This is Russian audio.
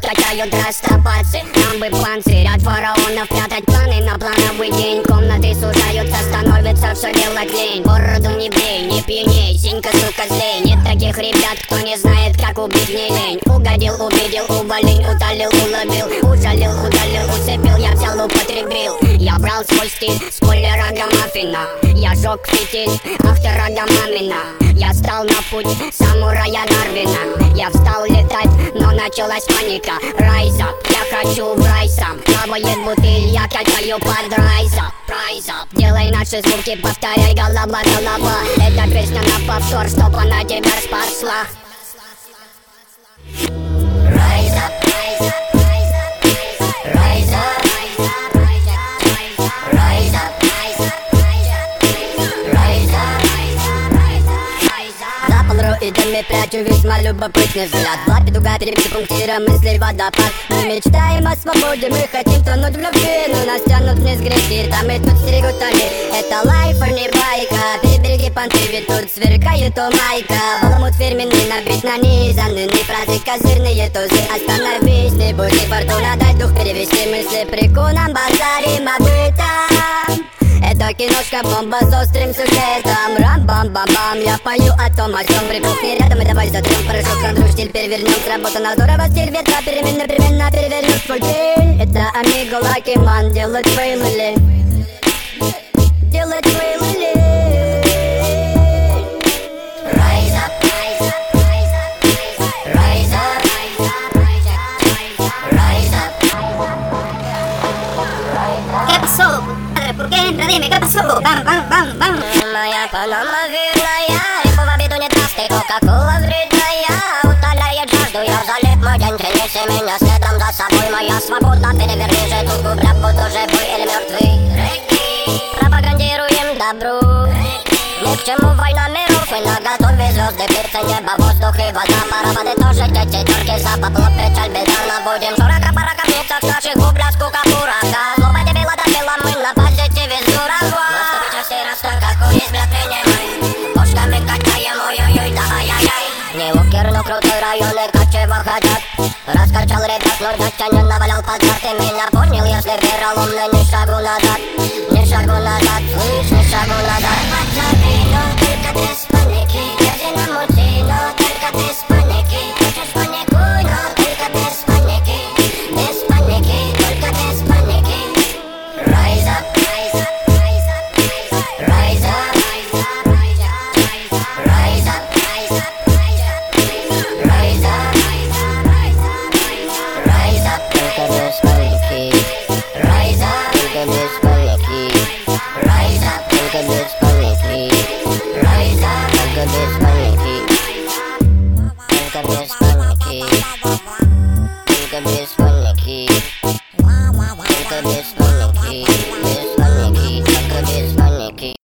качают растопаться. Нам бы панцирь от фараонов прятать планы на плановый день. Комнаты сужаются, становится все делать лень. Бороду не брей, не пьяней, синька, сука, злей. Нет таких ребят, кто не знает, как убить не лень. Угодил, увидел, уволень, утолил, уловил, ужалил, удалил, уцепил, я взял, употребил. Я брал свой стиль, спойлера гамафина. Я жег фитиль, автора гамамина. Я стал на путь самурая Нарвина. Я встал летать, но началась паника. Rise up, я хочу в рай сам. Плавает бутыль, я качаю под rise up, rise up. Делай наши звуки, повторяй голова, голова. Эта песня на повтор, чтоб она тебя спасла. Rise up, rise up, rise up, rise up, rise up, rise up, rise up, rise up, rise up. За полроидами прячу весьма любопытный взгляд. В лапе дуга, перебитый пунктиром мыслей водопад. Мы мечтаем о свободе, мы хотим тонуть в любви, но нас тянут вниз грехи, там и тут стерегут они. Это лайфер, не байка, перебереги понты, ведь тут сверкает у майка. Баламут фирменный, набит нанизанный, фразы козырные тузы. Остановись, не будь фортуна, дай дух перевести мысли. Прику нам базарим об этом. Это киношка бомба с острым сюжетом. Рам-бам-бам-бам, я пою о том, о чем. Припухни рядом и давай затрем порошок. Контроль, стиль перевернем, сработано здорово. Стиль ветра переменно перевернем свой день. Это Амиго Лаки Ман, делать фейлы. Делать фейлы. Rise up, rise up, rise up, rise up, rise up, rise up. ¿Qué pasó? ¿Por qué? Dime, ¿qué pasó? Bam, bam, bam, bam. Моя панама винная, и по обеду не даст, и кока-кола вредная. Утоляет жажду, я залип мой день. Принеси меня следом за собой, моя свобода. Переверни же тут губля, будто живой или мертвый. Пропагандируем добру. Ни к чему война миров, и наготове звезды, птицы, небо, воздух и вода. Пора подытожить эти терки, западло, печаль, беда. Набудем шурака-парака в ницах наших губля, скука, пурака. Злоба дебила добила, мы на позитиве здорово. Наступит частей расток, какой есть, бля, принимай. Пушками качаем, ой-ой-ой, да ай-яй-яй. Не лукер, но крутой район, и как чего хотят. Раскачал ребят, но дядя не навалял подряд. Ты меня понял, если вероломно, ни шагу назад. Ни шагу назад, слышь, ни шагу назад.